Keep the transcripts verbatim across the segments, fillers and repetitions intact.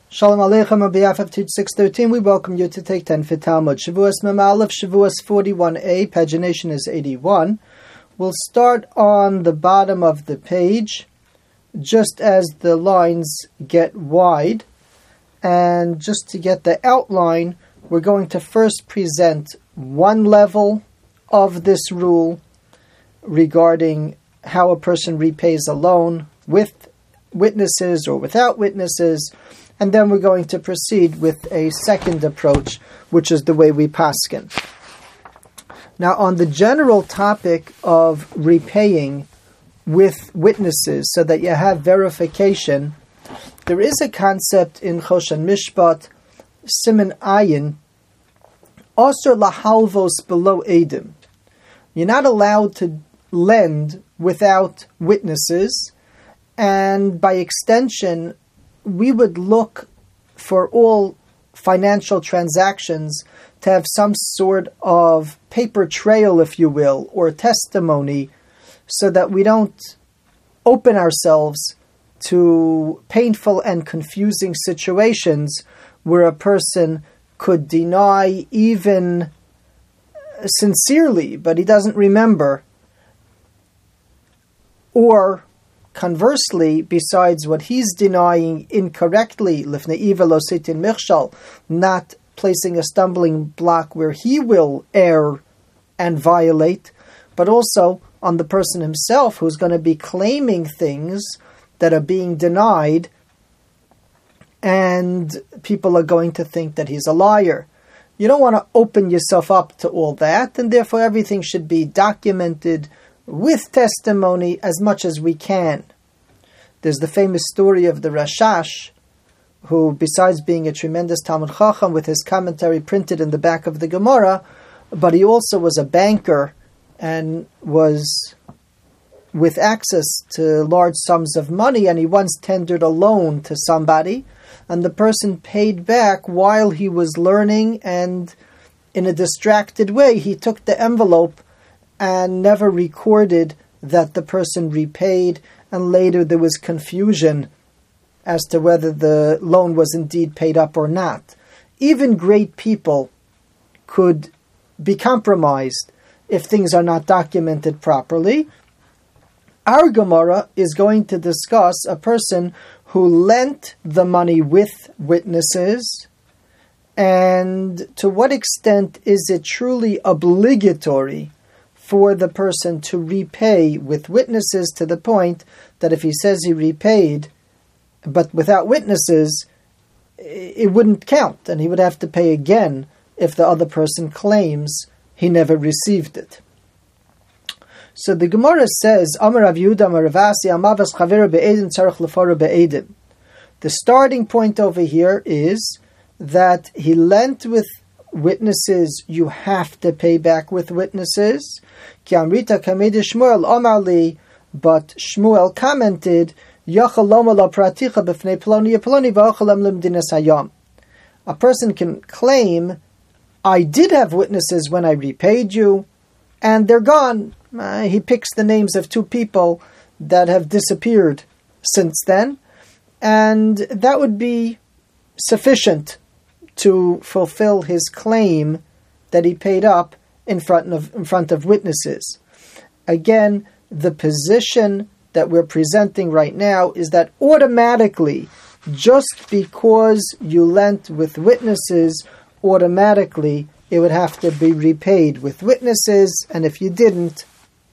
Shalom Aleichem on behalf of Teach six thirteen, we welcome you to take ten for Talmud. Shavuos Mem Aleph, Shavuos forty-one a, pagination is eighty-one. We'll start on the bottom of the page, just as the lines get wide. And just to get the outline, we're going to first present one level of this rule regarding how a person repays a loan with witnesses or without witnesses. And then we're going to proceed with a second approach, which is the way we paskin. Now, on the general topic of repaying with witnesses so that you have verification, there is a concept in Choshen Mishpat, Siman Ayin, Osir lahalvos below edim. You're not allowed to lend without witnesses, and by extension, we would look for all financial transactions to have some sort of paper trail, if you will, or testimony, so that we don't open ourselves to painful and confusing situations where a person could deny even sincerely, but he doesn't remember, or conversely, besides what he's denying incorrectly, not placing a stumbling block where he will err and violate, but also on the person himself who's going to be claiming things that are being denied, and people are going to think that he's a liar. You don't want to open yourself up to all that, and therefore everything should be documented with testimony as much as we can. There's the famous story of the Rashash, who, besides being a tremendous Talmud Chacham with his commentary printed in the back of the Gemara, but he also was a banker and was with access to large sums of money, and he once tendered a loan to somebody, and the person paid back while he was learning, and in a distracted way, he took the envelope and never recorded that the person repaid, and later there was confusion as to whether the loan was indeed paid up or not. Even great people could be compromised if things are not documented properly. Our Gemara is going to discuss a person who lent the money with witnesses, and to what extent is it truly obligatory for the person to repay with witnesses, to the point that if he says he repaid, but without witnesses, it wouldn't count, and he would have to pay again if the other person claims he never received it. So the Gemara says, Amar Rav Yehuda, Amar Rav Asi, Amavas Chaveru be'edim tzarich lefaru be'edim. The starting point over here is that he lent with witnesses, you have to pay back with witnesses. Ki amrita kamedi Shmuel Amar li, but Shmuel commented, Yachal loma la praticha b'fnei ploni ploni v'ochalem limdinas hayam. A person can claim, I did have witnesses when I repaid you, and they're gone. Uh, he picks the names of two people that have disappeared since then, and that would be sufficient to fulfill his claim that he paid up in front of in front of witnesses. Again, the position that we're presenting right now is that automatically, just because you lent with witnesses, automatically it would have to be repaid with witnesses, and if you didn't,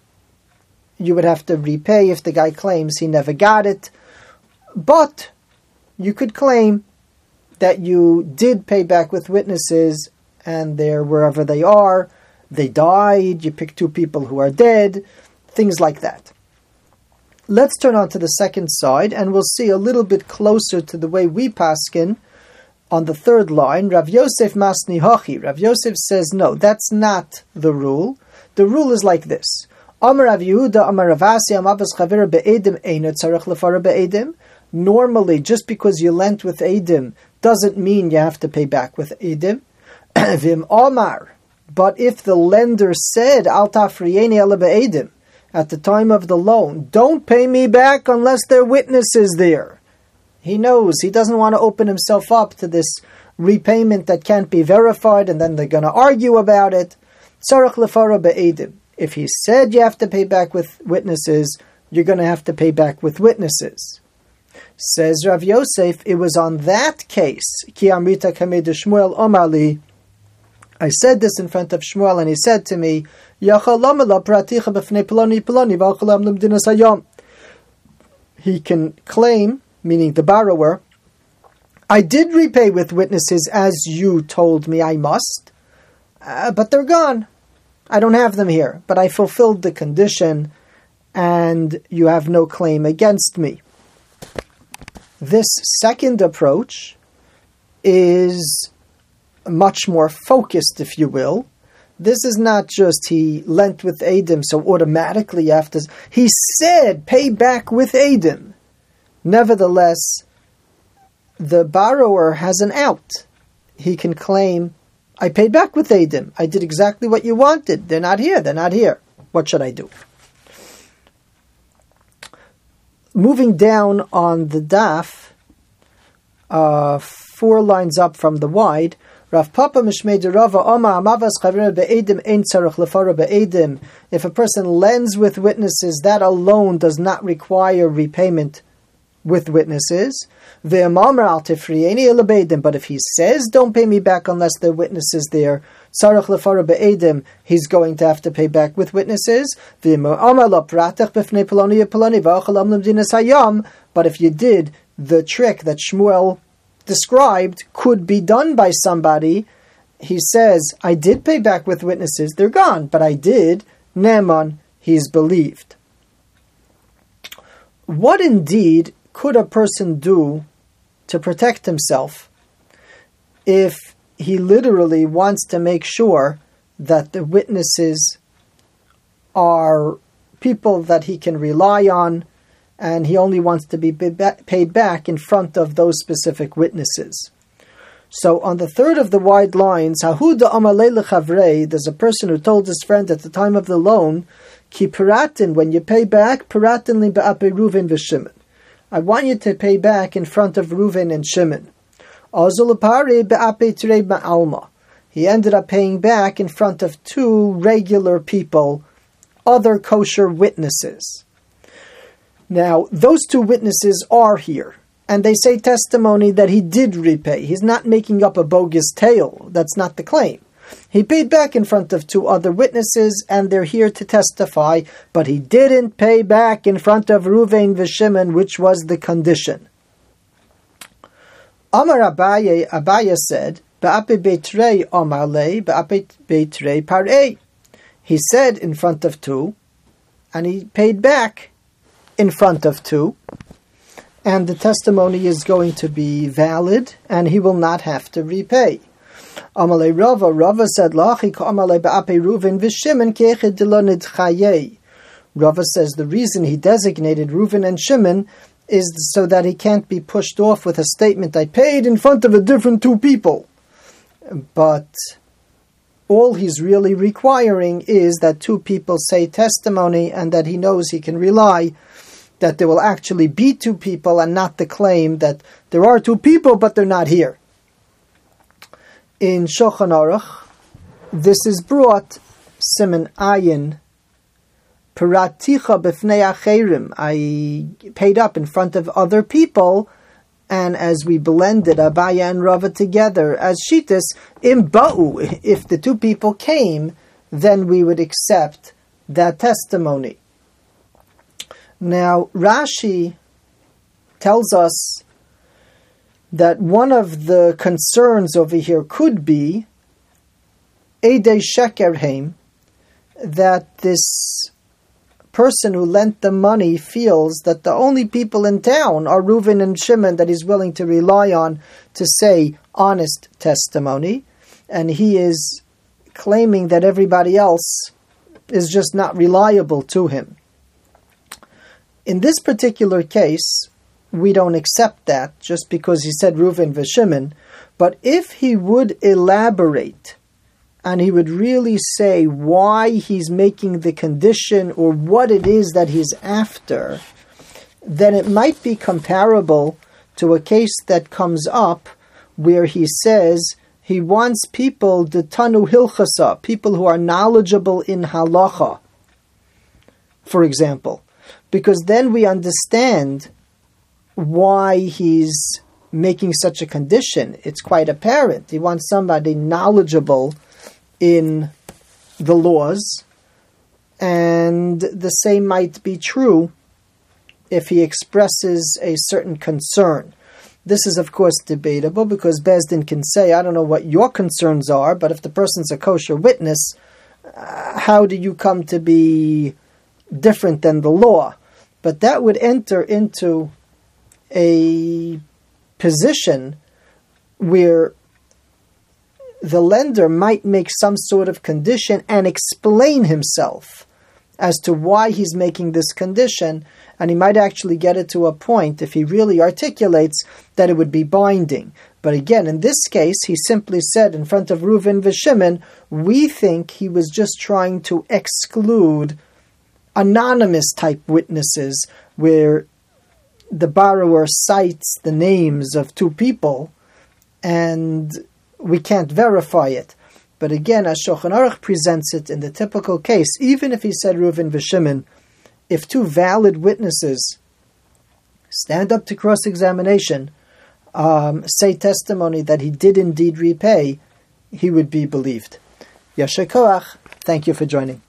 you would have to repay if the guy claims he never got it. But you could claim that you did pay back with witnesses, and they're wherever they are, they died, you pick two people who are dead, things like that. Let's turn on to the second side, and we'll see a little bit closer to the way we paskin on the third line. Rav Yosef Masni Hachi. Rav Yosef says, no, that's not the rule. The rule is like this. Amar Rav Yehuda, Amar Rav Asi, Amavas Chaveru be'edim eino tzarich lefaru be'edim. Normally, just because you lent with edim doesn't mean you have to pay back with edim. Vim Omar. But if the lender said, Al tafriyeni ela be'edim, at the time of the loan, don't pay me back unless there are witnesses there, He knows he doesn't want to open himself up to this repayment that can't be verified, and then they're going to argue about it. Tzarech lefara be'edim. If he said you have to pay back with witnesses, you're going to have to pay back with witnesses. Says Rav Yosef, it was on that case, Ki amrita kamei de Shmuel omar li, I said this in front of Shmuel, and he said to me, he can claim, meaning the borrower, I did repay with witnesses as you told me I must, uh, but they're gone. I don't have them here, but I fulfilled the condition, and you have no claim against me. This second approach is much more focused, if you will. This is not just he lent with Eidim, so automatically you have to... He said, pay back with Eidim. Nevertheless, the borrower has an out. He can claim, I paid back with Eidim. I did exactly what you wanted. They're not here. They're not here. What should I do? Moving down on the daf, uh, four lines up from the wide, Rav Papa Mishmei de Rava Oma Amavas Chavir Be'edim Ein Tzarech Lefara Be'edim. If a person lends with witnesses, that alone does not require repayment with witnesses. Ve'amamar al Tifrieni Ela Be'edim. But if he says, don't pay me back unless there are witnesses there, Tzarech Lefara Be'edim, he's going to have to pay back with witnesses. Ve'amar lo Pratech B'fnei Peloni Peloni V'achalam L'mdinas Hayam. But if you did the trick that Shmuel described could be done by somebody, he says, I did pay back with witnesses, they're gone, but I did, Ne'eman, he's believed. What indeed could a person do to protect himself if he literally wants to make sure that the witnesses are people that he can rely on, and he only wants to be paid back in front of those specific witnesses? So on the third of the wide lines, Hahuda Amalei Lechavrei, there's a person who told his friend at the time of the loan, Ki piratin, when you pay back, piratin li ba'apei Reuven v'Shimon. I want you to pay back in front of Reuven and Shimon. Azulapari ba'apei Tirei Ma'alma. He ended up paying back in front of two regular people, other kosher witnesses. Now, those two witnesses are here, and they say testimony that he did repay. He's not making up a bogus tale. That's not the claim. He paid back in front of two other witnesses, and they're here to testify, but he didn't pay back in front of Reuven v'Shimon, which was the condition. Amar Abaye, Abaye said, Ba'ape beitrei Amar lei, Ba'ape beitrei parei. He said in front of two, and he paid back in front of two, and the testimony is going to be valid, and he will not have to repay. Amalei Rava, Rava said, Lachi ka'amalei ba'apei Reuven v'Shimon ke'echid delonid chayei. Rava says the reason he designated Reuven and Shimon is so that he can't be pushed off with a statement, I paid in front of a different two people. But all he's really requiring is that two people say testimony, and that he knows he can rely that there will actually be two people, and not the claim that there are two people but they're not here. In Shulchan Aruch, this is brought, Siman Ayin, Piraticha b'fnei acherim. I paid up in front of other people, and as we blended Abaya and Rava together as Shitas, im ba'u, if the two people came, then we would accept that testimony. Now, Rashi tells us that one of the concerns over here could be Eidei Shekerheim, that this person who lent the money feels that the only people in town are Reuven and Shimon that he's willing to rely on to say honest testimony, and he is claiming that everybody else is just not reliable to him. In this particular case, we don't accept that just because he said Reuven v'Shimon, but if he would elaborate and he would really say why he's making the condition or what it is that he's after, then it might be comparable to a case that comes up where he says he wants people, the Tanu Hilchasa, people who are knowledgeable in halacha, for example, because then we understand why he's making such a condition. It's quite apparent. He wants somebody knowledgeable in the laws, and the same might be true if he expresses a certain concern. This is, of course, debatable, because Beis Din can say, I don't know what your concerns are, but if the person's a kosher witness, uh, how do you come to be different than the law? But that would enter into a position where the lender might make some sort of condition and explain himself as to why he's making this condition, and he might actually get it to a point, if he really articulates, that it would be binding. But again, in this case, he simply said in front of Reuven v'Shimon, we think he was just trying to exclude anonymous type witnesses, where the borrower cites the names of two people, and we can't verify it. But again, as Shulchan Aruch presents it in the typical case, even if he said Reuven v'Shimon, if two valid witnesses stand up to cross-examination, um, say testimony that he did indeed repay, he would be believed. Yasher Koach, thank you for joining.